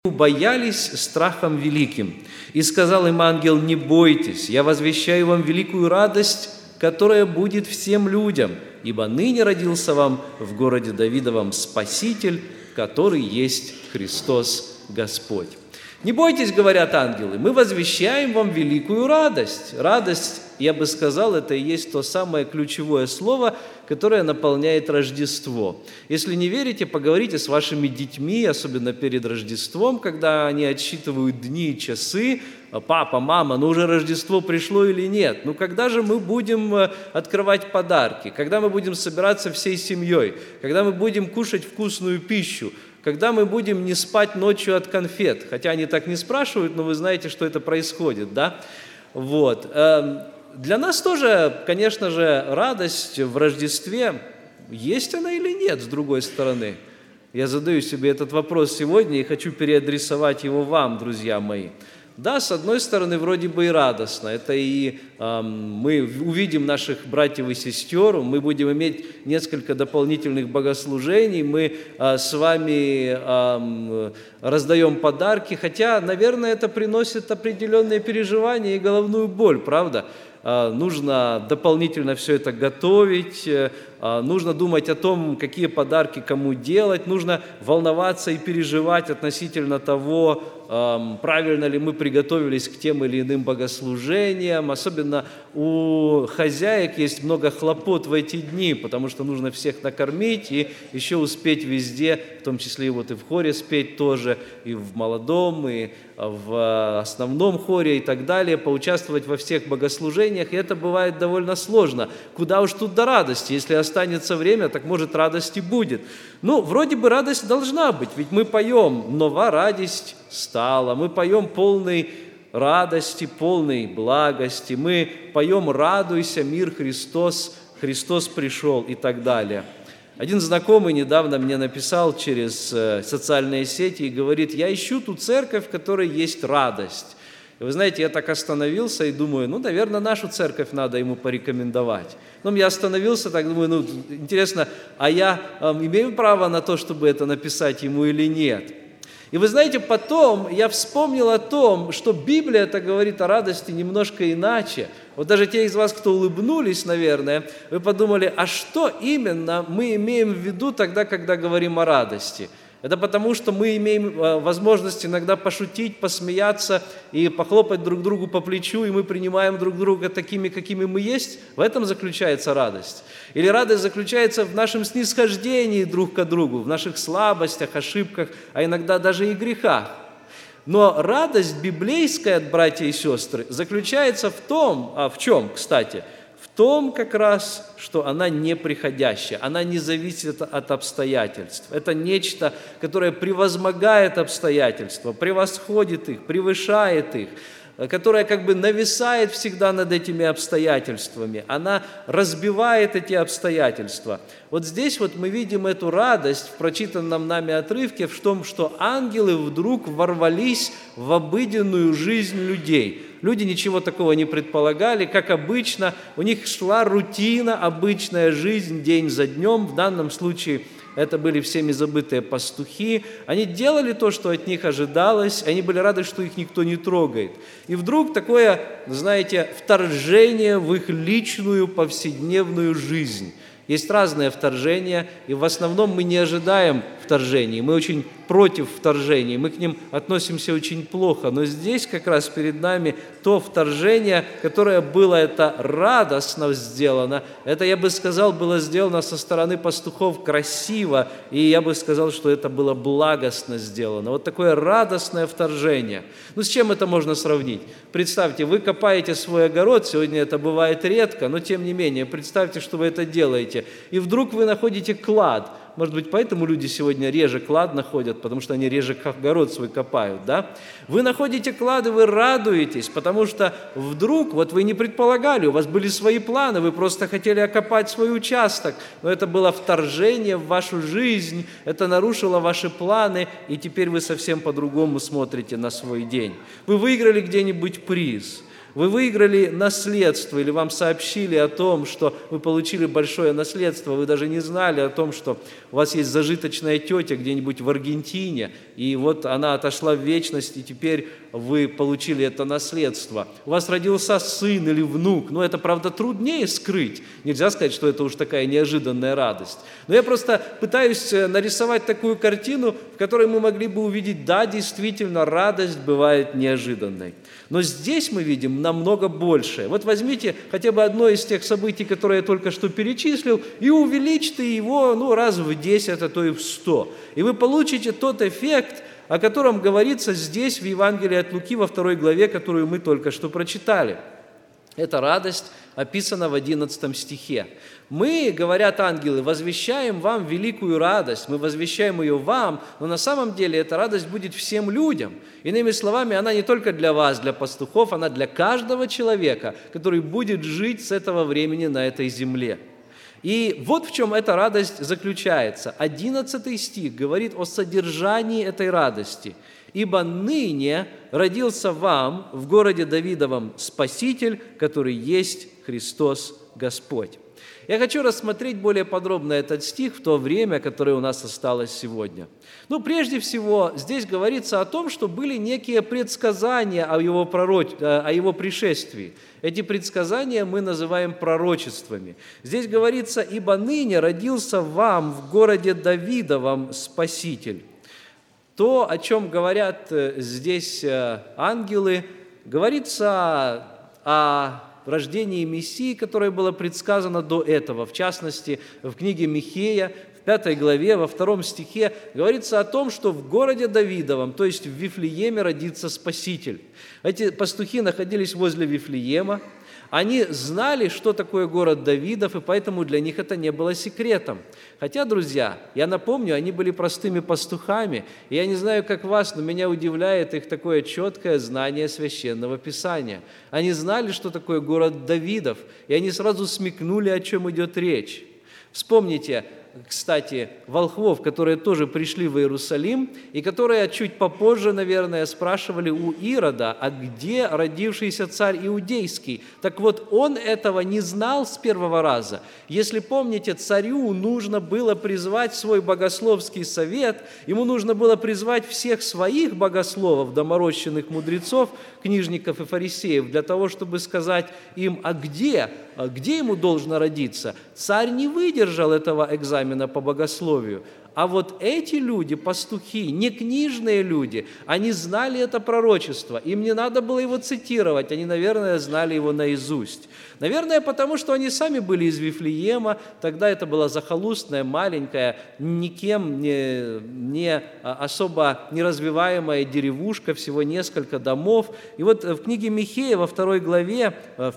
боялись страхом великим. И сказал им ангел: не бойтесь, я возвещаю вам великую радость, которая будет всем людям, ибо ныне родился вам в городе Давидовом Спаситель, который есть Христос Господь. Не бойтесь, говорят ангелы, мы возвещаем вам великую радость. Радость, я бы сказал, это и есть то самое ключевое слово, которое наполняет Рождество. Если не верите, поговорите с вашими детьми, особенно перед Рождеством, когда они отсчитывают дни и часы. Папа, мама, ну уже Рождество пришло или нет? Ну когда же мы будем открывать подарки? Когда мы будем собираться всей семьей? Когда мы будем кушать вкусную пищу? Когда мы будем не спать ночью от конфет? Хотя они так не спрашивают, но вы знаете, что это происходит, да? Вот. Для нас тоже, конечно же, радость в Рождестве, есть она или нет, с другой стороны? Я задаю себе этот вопрос сегодня и хочу переадресовать его вам, друзья мои. Да, с одной стороны, вроде бы и радостно. Это и мы увидим наших братьев и сестер, мы будем иметь несколько дополнительных богослужений, мы с вами раздаем подарки, хотя, наверное, это приносит определенные переживания и головную боль, правда? Нужно дополнительно все это готовить, нужно думать о том, какие подарки кому делать, нужно волноваться и переживать относительно того, правильно ли мы приготовились к тем или иным богослужениям. Особенно у хозяек есть много хлопот в эти дни, потому что нужно всех накормить и еще успеть везде, в том числе и вот и в хоре спеть тоже, и в молодом, и в основном хоре и так далее, поучаствовать во всех богослужениях, и это бывает довольно сложно. Куда уж тут до радости, если останется время, так может радость и будет. Ну, вроде бы радость должна быть, ведь мы поем «Нова радость стала», мы поем полный радости, полной благости, мы поем «Радуйся, мир Христос, Христос пришел» и так далее. Один знакомый недавно мне написал через социальные сети и говорит: я ищу ту церковь, в которой есть радость. И вы знаете, я так остановился и думаю, ну, наверное, нашу церковь надо ему порекомендовать. Но я остановился, так думаю, ну, интересно, а я имею право на то, чтобы это написать ему или нет? И вы знаете, потом я вспомнил о том, что Библия это говорит о радости немножко иначе. Вот даже те из вас, кто улыбнулись, наверное, вы подумали, а что именно мы имеем в виду тогда, когда говорим о радости? Это потому, что мы имеем возможность иногда пошутить, посмеяться и похлопать друг другу по плечу, и мы принимаем друг друга такими, какими мы есть. В этом заключается радость. Или радость заключается в нашем снисхождении друг к другу, в наших слабостях, ошибках, а иногда даже и грехах. Но радость библейская, братья и сестры, заключается в том, в чем, кстати? В том как раз, что она неприходящая, она не зависит от обстоятельств. Это нечто, которое превозмогает обстоятельства, превосходит их, превышает их, которая как бы нависает всегда над этими обстоятельствами. Она разбивает эти обстоятельства. Вот здесь вот мы видим эту радость в прочитанном нами отрывке в том, что ангелы вдруг ворвались в обыденную жизнь людей. Люди ничего такого не предполагали, как обычно, у них шла рутина, обычная жизнь день за днем. В данном случае это были всеми забытые пастухи. Они делали то, что от них ожидалось, они были рады, что их никто не трогает. И вдруг такое, знаете, вторжение в их личную повседневную жизнь. Есть разные вторжения, и в основном мы не ожидаем вторжений, мы очень против вторжений, мы к ним относимся очень плохо. Но здесь как раз перед нами то вторжение, которое было это радостно сделано, это, я бы сказал, было сделано со стороны пастухов красиво, и я бы сказал, что это было благостно сделано. Вот такое радостное вторжение. Ну, с чем это можно сравнить? Представьте, вы копаете свой огород, сегодня это бывает редко, но тем не менее, представьте, что вы это делаете, и вдруг вы находите клад. Может быть, поэтому люди сегодня реже клад находят, потому что они реже огород свой копают, да? Вы находите клад, и вы радуетесь, потому что вдруг, вот вы не предполагали, у вас были свои планы, вы просто хотели окопать свой участок, но это было вторжение в вашу жизнь, это нарушило ваши планы, и теперь вы совсем по-другому смотрите на свой день. Вы выиграли где-нибудь приз. Вы выиграли наследство, или вам сообщили о том, что вы получили большое наследство, вы даже не знали о том, что у вас есть зажиточная тетя где-нибудь в Аргентине, и вот она отошла в вечность, и теперь вы получили это наследство. У вас родился сын или внук, но это, правда, труднее скрыть. Нельзя сказать, что это уж такая неожиданная радость. Но я просто пытаюсь нарисовать такую картину, в которой мы могли бы увидеть, да, действительно, радость бывает неожиданной. Но здесь мы видим намного большее. Вот возьмите хотя бы одно из тех событий, которые я только что перечислил, и увеличьте его раз в 10, а то и в 100. И вы получите тот эффект, о котором говорится здесь, в Евангелии от Луки, во 2 главе, которую мы только что прочитали. Эта радость описана в 11 стихе. «Мы, говорят ангелы, возвещаем вам великую радость, мы возвещаем ее вам, но на самом деле эта радость будет всем людям». Иными словами, она не только для вас, для пастухов, она для каждого человека, который будет жить с этого времени на этой земле. И вот в чем эта радость заключается. 11 стих говорит о содержании этой радости. «Ибо ныне родился вам в городе Давидовом Спаситель, который есть Христос Господь». Я хочу рассмотреть более подробно этот стих в то время, которое у нас осталось сегодня. Прежде всего, здесь говорится о том, что были некие предсказания о его пришествии. Эти предсказания мы называем пророчествами. Здесь говорится: «Ибо ныне родился вам в городе Давидовом Спаситель». То, о чем говорят здесь ангелы, говорится о рождении Мессии, которое было предсказано до этого. В частности, в книге Михея, в 5 главе, во 2 стихе, говорится о том, что в городе Давидовом, то есть в Вифлееме, родится Спаситель. Эти пастухи находились возле Вифлеема. Они знали, что такое город Давидов, и поэтому для них это не было секретом. Хотя, друзья, я напомню, они были простыми пастухами, и я не знаю, как вас, но меня удивляет их такое четкое знание Священного Писания. Они знали, что такое город Давидов, и они сразу смекнули, о чем идет речь. Вспомните, кстати, волхвов, которые тоже пришли в Иерусалим, и которые чуть попозже, наверное, спрашивали у Ирода, а где родившийся царь Иудейский? Так вот, он этого не знал с первого раза. Если помните, царю нужно было призвать свой богословский совет, ему нужно было призвать всех своих богословов, доморощенных мудрецов, книжников и фарисеев, для того, чтобы сказать им, где ему должно родиться. Царь не выдержал этого экзамена по богословию. А вот эти люди, пастухи, не книжные люди, они знали это пророчество. Им не надо было его цитировать, они, наверное, знали его наизусть. Наверное, потому что они сами были из Вифлеема, тогда это была захолустная, маленькая, никем не особо не развиваемая деревушка, всего несколько домов. И вот в книге Михея во 5 главе, во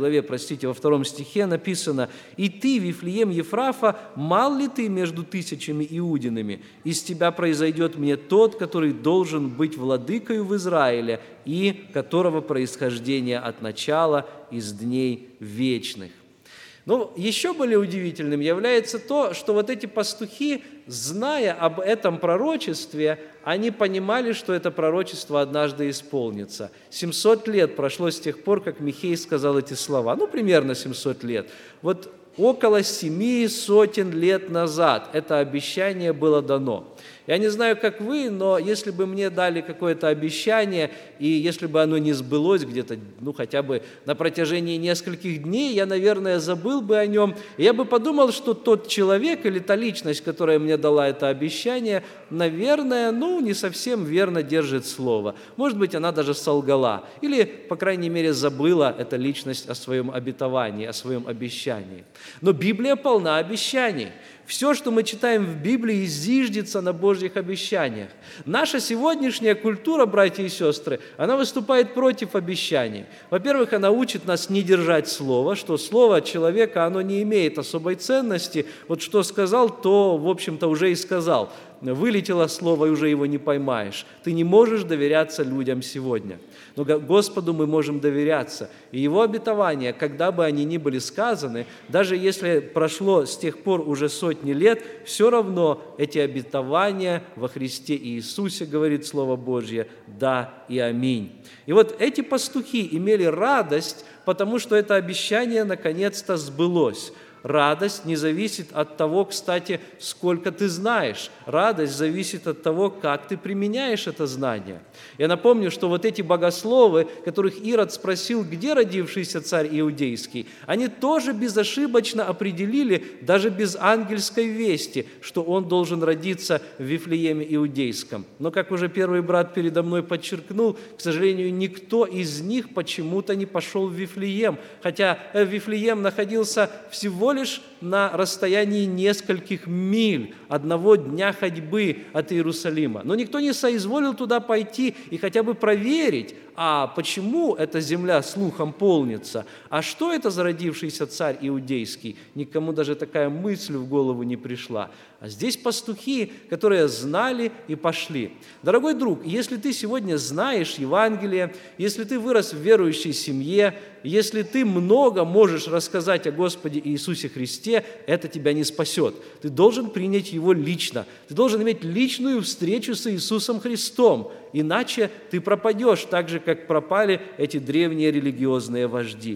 2 стихе написано: «И ты, Вифлеем Ефрафа, мал ли ты между тысячами иудинами? Из тебя произойдет мне тот, который должен быть владыкою в Израиле, и которого происхождение от начала из дней вечных». Еще более удивительным является то, что вот эти пастухи, зная об этом пророчестве, они понимали, что это пророчество однажды исполнится. 700 лет прошло с тех пор, как Михей сказал эти слова. Примерно 700 лет. Вот около 700 лет назад это обещание было дано. Я не знаю, как вы, но если бы мне дали какое-то обещание, и если бы оно не сбылось где-то, хотя бы на протяжении нескольких дней, я, наверное, забыл бы о нем. И я бы подумал, что тот человек или та личность, которая мне дала это обещание, наверное, не совсем верно держит слово. Может быть, она даже солгала. Или, по крайней мере, забыла эта личность о своем обетовании, о своем обещании. Но Библия полна обещаний. Все, что мы читаем в Библии, зиждется на Божьих обещаниях. Наша сегодняшняя культура, братья и сестры, она выступает против обещаний. Во-первых, она учит нас не держать слово, что слово человека, оно не имеет особой ценности. Вот что сказал, то, в общем-то, уже и сказал. вылетело слово, и уже его не поймаешь. Ты не можешь доверяться людям сегодня. Но Господу мы можем доверяться. И Его обетования, когда бы они ни были сказаны, даже если прошло с тех пор уже сотни лет, все равно эти обетования во Христе Иисусе, говорит Слово Божье, да и аминь. И вот эти пастухи имели радость, потому что это обещание наконец-то сбылось. Радость не зависит от того, кстати, сколько ты знаешь. Радость зависит от того, как ты применяешь это знание. Я напомню, что вот эти богословы, которых Ирод спросил, где родившийся царь иудейский, они тоже безошибочно определили, даже без ангельской вести, что он должен родиться в Вифлееме иудейском. Но, как уже первый брат передо мной подчеркнул, к сожалению, никто из них почему-то не пошел в Вифлеем, хотя Вифлеем находился всего лишь на расстоянии нескольких миль, одного дня ходьбы от Иерусалима. Но никто не соизволил туда пойти и хотя бы проверить, а почему эта земля слухом полнится, а что это за родившийся царь иудейский. Никому даже такая мысль в голову не пришла. А здесь пастухи, которые знали и пошли. Дорогой друг, если ты сегодня знаешь Евангелие, если ты вырос в верующей семье, если ты много можешь рассказать о Господе Иисусе Христе, это тебя не спасет. Ты должен принять Его лично. Ты должен иметь личную встречу с Иисусом Христом, иначе ты пропадешь, так же, как пропали эти древние религиозные вожди.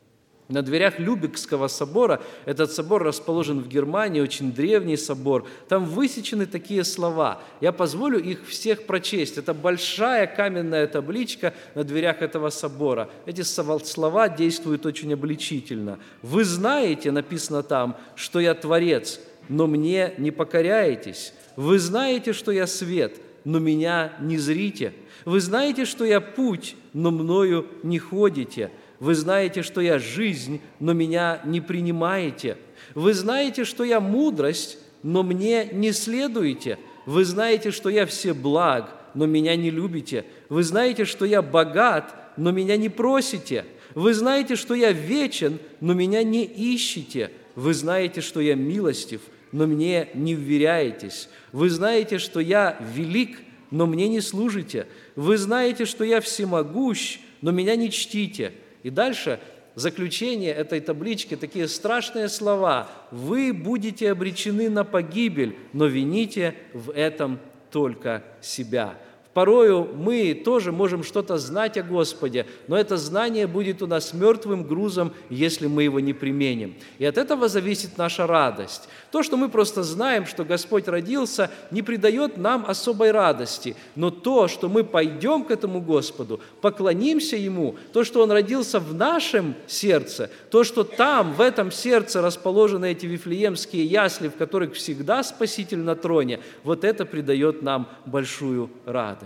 На дверях Любекского собора, этот собор расположен в Германии, очень древний собор, там высечены такие слова. Я позволю их всех прочесть. Это большая каменная табличка на дверях этого собора. Эти слова действуют очень обличительно. «Вы знаете, написано там, что я Творец, но мне не покоряетесь. Вы знаете, что я свет, но меня не зрите. Вы знаете, что я путь, но мною не ходите. Вы знаете, что я жизнь, но меня не принимаете. Вы знаете, что я мудрость, но мне не следуете. Вы знаете, что я всеблаг, но меня не любите. Вы знаете, что я богат, но меня не просите. Вы знаете, что я вечен, но меня не ищете. Вы знаете, что я милостив, но мне не вверяетесь. Вы знаете, что я велик, но мне не служите. Вы знаете, что я всемогущ, но меня не чтите». И дальше заключение этой таблички, такие страшные слова. «Вы будете обречены на погибель, но вините в этом только себя». Порою мы тоже можем что-то знать о Господе, но это знание будет у нас мертвым грузом, если мы его не применим. И от этого зависит наша радость. То, что мы просто знаем, что Господь родился, не придает нам особой радости. Но то, что мы пойдем к этому Господу, поклонимся Ему, то, что Он родился в нашем сердце, то, что там, в этом сердце расположены эти вифлеемские ясли, в которых всегда Спаситель на троне, вот это придает нам большую радость.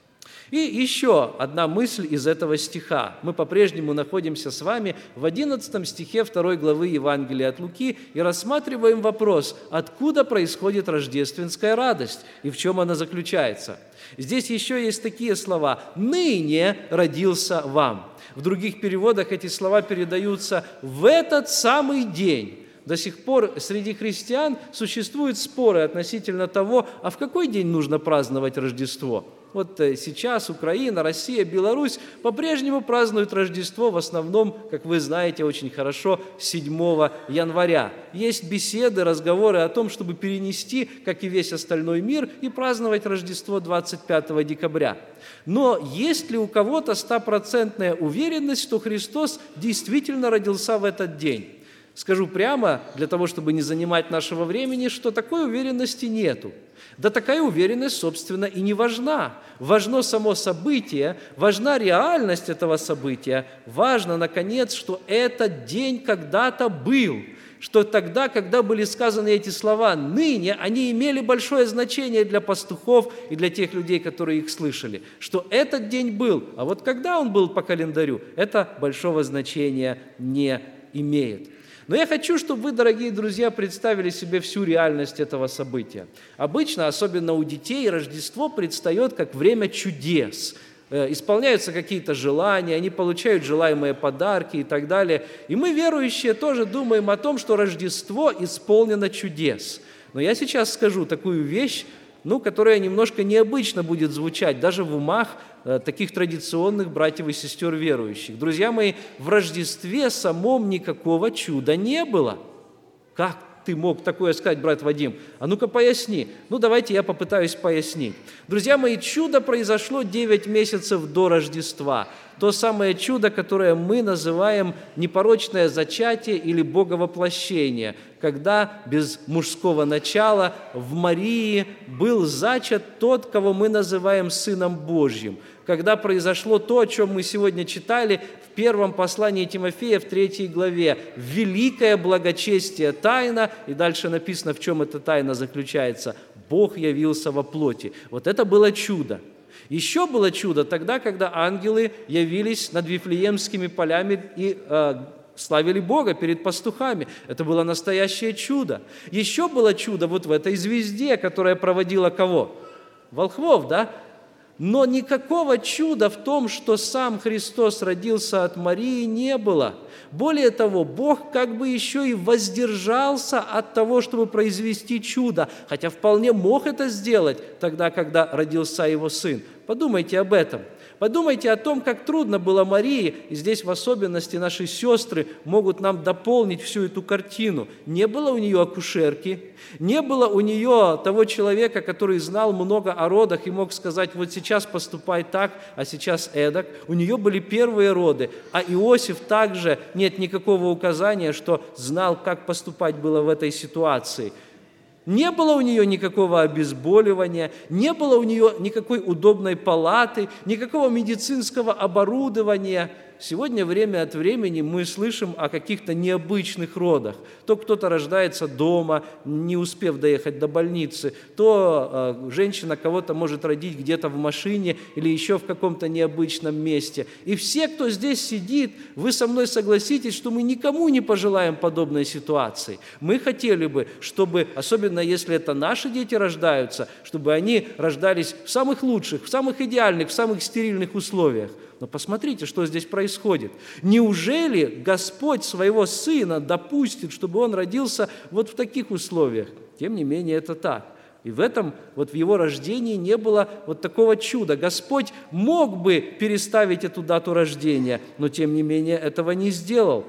И еще одна мысль из этого стиха. Мы по-прежнему находимся с вами в 11 стихе 2 главы Евангелия от Луки и рассматриваем вопрос, откуда происходит рождественская радость и в чем она заключается. Здесь еще есть такие слова «ныне родился вам». В других переводах эти слова передаются «в этот самый день». До сих пор среди христиан существуют споры относительно того, а в какой день нужно праздновать Рождество. Вот сейчас Украина, Россия, Беларусь по-прежнему празднуют Рождество в основном, как вы знаете очень хорошо, 7 января. Есть беседы, разговоры о том, чтобы перенести, как и весь остальной мир, и праздновать Рождество 25 декабря. Но есть ли у кого-то 100% уверенность, что Христос действительно родился в этот день? Скажу прямо, для того, чтобы не занимать нашего времени, что такой уверенности нету. Да такая уверенность, собственно, и не важна. Важно само событие, важна реальность этого события. Важно, наконец, что этот день когда-то был, что тогда, когда были сказаны эти слова «ныне», они имели большое значение для пастухов и для тех людей, которые их слышали, что этот день был, а вот когда он был по календарю, это большого значения не имеет. Но я хочу, чтобы вы, дорогие друзья, представили себе всю реальность этого события. Обычно, особенно у детей, Рождество предстает как время чудес. Исполняются какие-то желания, они получают желаемые подарки и так далее. И мы, верующие, тоже думаем о том, что Рождество исполнено чудес. Но я сейчас скажу такую вещь, которая немножко необычно будет звучать даже в умах таких традиционных братьев и сестер верующих. Друзья мои, в Рождестве самом никакого чуда не было. Как ты мог такое сказать, брат Вадим? А ну-ка поясни. Давайте я попытаюсь пояснить. Друзья мои, чудо произошло 9 месяцев до Рождества. То самое чудо, которое мы называем непорочное зачатие или боговоплощение, когда без мужского начала в Марии был зачат тот, кого мы называем Сыном Божьим. Когда произошло то, о чем мы сегодня читали в первом послании Тимофея в 3 главе. Великое благочестие тайна, и дальше написано, в чем эта тайна заключается. Бог явился во плоти. Вот это было чудо. Еще было чудо тогда, когда ангелы явились над Вифлеемскими полями и славили Бога перед пастухами. Это было настоящее чудо. Еще было чудо вот в этой звезде, которая проводила кого? Волхвов, да? Но никакого чуда в том, что сам Христос родился от Марии, не было. Более того, Бог как бы еще и воздержался от того, чтобы произвести чудо, хотя вполне мог это сделать тогда, когда родился Его Сын. Подумайте об этом. Подумайте о том, как трудно было Марии, и здесь в особенности наши сестры могут нам дополнить всю эту картину. Не было у нее акушерки, не было у нее того человека, который знал много о родах и мог сказать, вот сейчас поступай так, а сейчас эдак. У нее были первые роды, а Иосиф также нет никакого указания, что знал, как поступать было в этой ситуации. Не было у нее никакого обезболивания, не было у нее никакой удобной палаты, никакого медицинского оборудования. Сегодня время от времени мы слышим о каких-то необычных родах. То кто-то рождается дома, не успев доехать до больницы, то женщина кого-то может родить где-то в машине или еще в каком-то необычном месте. И все, кто здесь сидит, вы со мной согласитесь, что мы никому не пожелаем подобной ситуации. Мы хотели бы, чтобы, особенно если это наши дети рождаются, чтобы они рождались в самых лучших, в самых идеальных, в самых стерильных условиях. Но посмотрите, что здесь происходит. Неужели Господь своего Сына допустит, чтобы Он родился вот в таких условиях? Тем не менее, это так. И в этом, вот в Его рождении не было вот такого чуда. Господь мог бы переставить эту дату рождения, но тем не менее этого не сделал.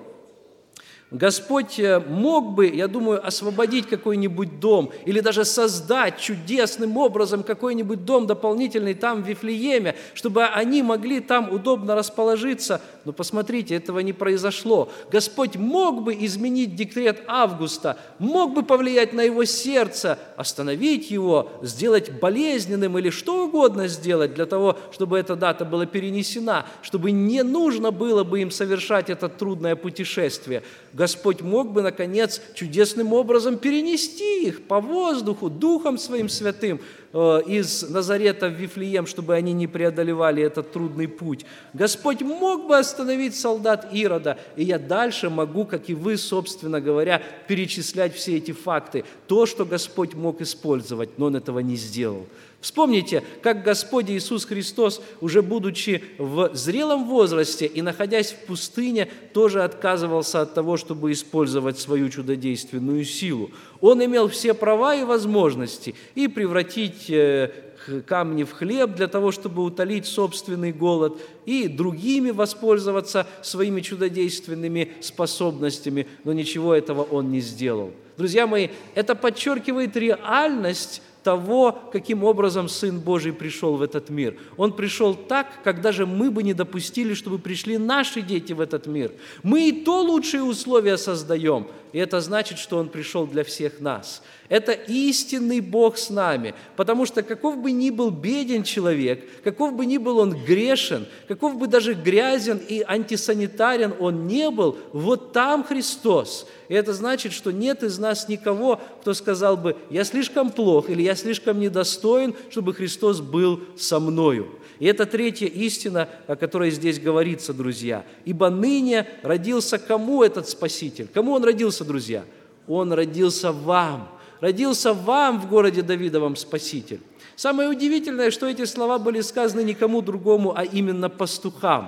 Господь мог бы, я думаю, освободить какой-нибудь дом или даже создать чудесным образом какой-нибудь дом дополнительный там, в Вифлееме, чтобы они могли там удобно расположиться. Но посмотрите, этого не произошло. Господь мог бы изменить декрет Августа, мог бы повлиять на его сердце, остановить его, сделать болезненным или что угодно сделать для того, чтобы эта дата была перенесена, чтобы не нужно было бы им совершать это трудное путешествие. Господь мог бы, наконец, чудесным образом перенести их по воздуху, Духом Своим Святым из Назарета в Вифлеем, чтобы они не преодолевали этот трудный путь. Господь мог бы остановить солдат Ирода, и я дальше могу, как и вы, собственно говоря, перечислять все эти факты. То, что Господь мог использовать, но Он этого не сделал. Вспомните, как Господь Иисус Христос, уже будучи в зрелом возрасте и находясь в пустыне, тоже отказывался от того, чтобы использовать свою чудодейственную силу. Он имел все права и возможности и превратить камни в хлеб для того, чтобы утолить собственный голод, и другими воспользоваться своими чудодейственными способностями, но ничего этого Он не сделал. Друзья мои, это подчеркивает реальность того, каким образом Сын Божий пришел в этот мир. Он пришел так, как даже мы бы не допустили, чтобы пришли наши дети в этот мир. Мы и то лучшие условия создаем, и это значит, что Он пришел для всех нас. Это истинный Бог с нами, потому что каков бы ни был беден человек, каков бы ни был он грешен, каков бы даже грязен и антисанитарен он не был, вот там Христос. И это значит, что нет из нас никого, кто сказал бы, я слишком плох или я слишком недостоин, чтобы Христос был со мною. И это третья истина, о которой здесь говорится, друзья. Ибо ныне родился кому этот Спаситель? Кому Он родился, друзья? Он родился вам. Родился вам в городе Давидовом Спаситель. Самое удивительное, что эти слова были сказаны никому другому, а именно пастухам.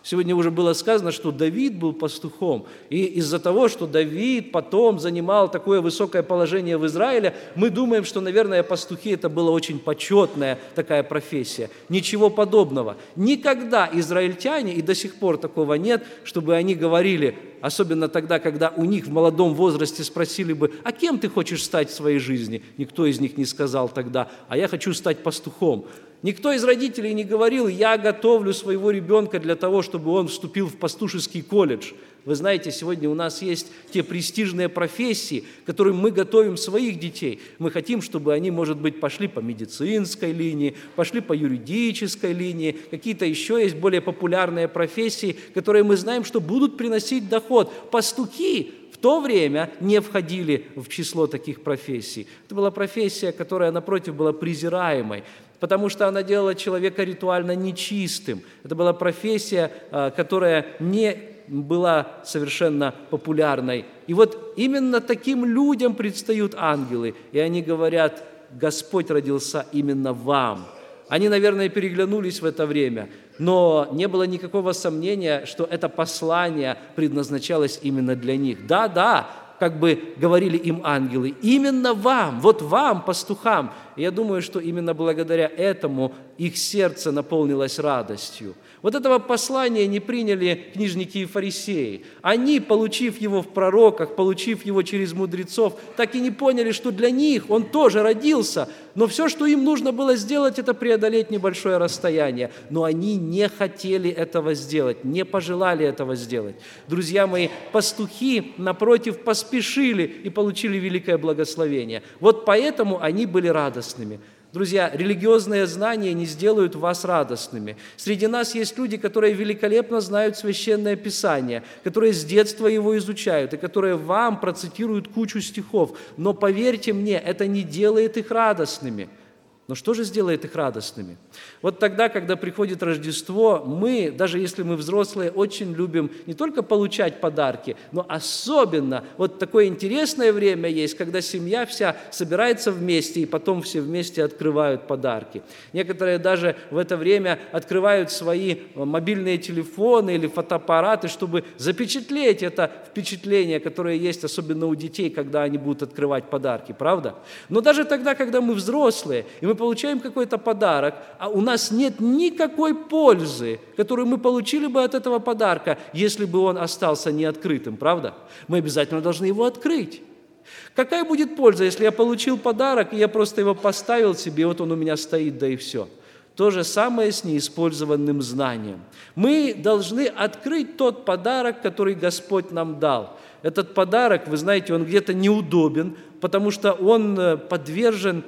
Сегодня уже было сказано, что Давид был пастухом. И из-за того, что Давид потом занимал такое высокое положение в Израиле, мы думаем, что, наверное, пастухи – это была очень почетная такая профессия. Ничего подобного. Никогда израильтяне, и до сих пор такого нет, чтобы они говорили, особенно тогда, когда у них в молодом возрасте спросили бы, а кем ты хочешь стать в своей жизни? Никто из них не сказал тогда, а я хочу стать пастухом. Никто из родителей не говорил, я готовлю своего ребенка для того, чтобы он вступил в пастушеский колледж. Вы знаете, сегодня у нас есть те престижные профессии, которым мы готовим своих детей. Мы хотим, чтобы они, может быть, пошли по медицинской линии, пошли по юридической линии, какие-то еще есть более популярные профессии, которые мы знаем, что будут приносить доход. Пастухи в то время не входили в число таких профессий. Это была профессия, которая, напротив, была презираемой, потому что она делала человека ритуально нечистым. Это была профессия, которая не была совершенно популярной. И вот именно таким людям предстают ангелы, и они говорят, Господь родился именно вам. Они, наверное, переглянулись в это время, но не было никакого сомнения, что это послание предназначалось именно для них. Да, как бы говорили им ангелы, именно вам, вот вам, пастухам. И я думаю, что именно благодаря этому их сердце наполнилось радостью. Вот этого послания не приняли книжники и фарисеи. Они, получив его в пророках, получив его через мудрецов, так и не поняли, что для них он тоже родился. Но все, что им нужно было сделать, это преодолеть небольшое расстояние. Но они не хотели этого сделать, не пожелали этого сделать. Друзья мои, пастухи, напротив, поспешили и получили великое благословение. Вот поэтому они были радостными. Друзья, религиозные знания не сделают вас радостными. Среди нас есть люди, которые великолепно знают Священное Писание, которые с детства его изучают и которые вам процитируют кучу стихов. Но поверьте мне, это не делает их радостными. Но что же сделает их радостными? Вот тогда, когда приходит Рождество, мы, даже если мы взрослые, очень любим не только получать подарки, но особенно вот такое интересное время есть, когда семья вся собирается вместе, и потом все вместе открывают подарки. Некоторые даже в это время открывают свои мобильные телефоны или фотоаппараты, чтобы запечатлеть это впечатление, которое есть особенно у детей, когда они будут открывать подарки, правда? Но даже тогда, когда мы взрослые, и мы получаем какой-то подарок, а у нас нет никакой пользы, которую мы получили бы от этого подарка, если бы он остался неоткрытым, правда? Мы обязательно должны его открыть. Какая будет польза, если я получил подарок, и я просто его поставил себе, и вот он у меня стоит, да и все? То же самое с неиспользованным знанием. Мы должны открыть тот подарок, который Господь нам дал. Этот подарок, вы знаете, он где-то неудобен, потому что он подвержен.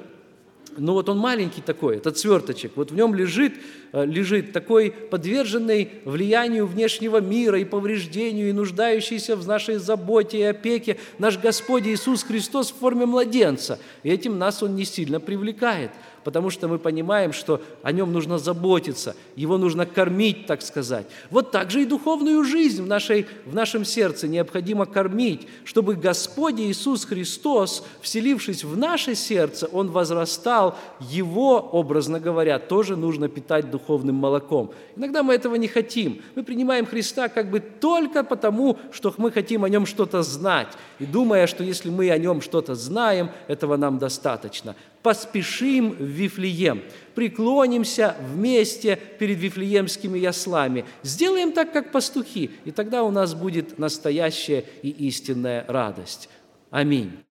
Ну вот он маленький такой, этот сверточек, вот в нем лежит такой подверженный влиянию внешнего мира и повреждению, и нуждающийся в нашей заботе и опеке наш Господь Иисус Христос в форме младенца. И этим нас Он не сильно привлекает, потому что мы понимаем, что о нем нужно заботиться, его нужно кормить, так сказать. Вот так же и духовную жизнь в нашем сердце необходимо кормить, чтобы Господь Иисус Христос, вселившись в наше сердце, Он возрастал, его, образно говоря, тоже нужно питать духовным молоком. Иногда мы этого не хотим. Мы принимаем Христа как бы только потому, что мы хотим о Нем что-то знать, и думая, что если мы о Нем что-то знаем, этого нам достаточно. Поспешим в Вифлеем, преклонимся вместе перед вифлеемскими яслами, сделаем так, как пастухи, и тогда у нас будет настоящая и истинная радость. Аминь.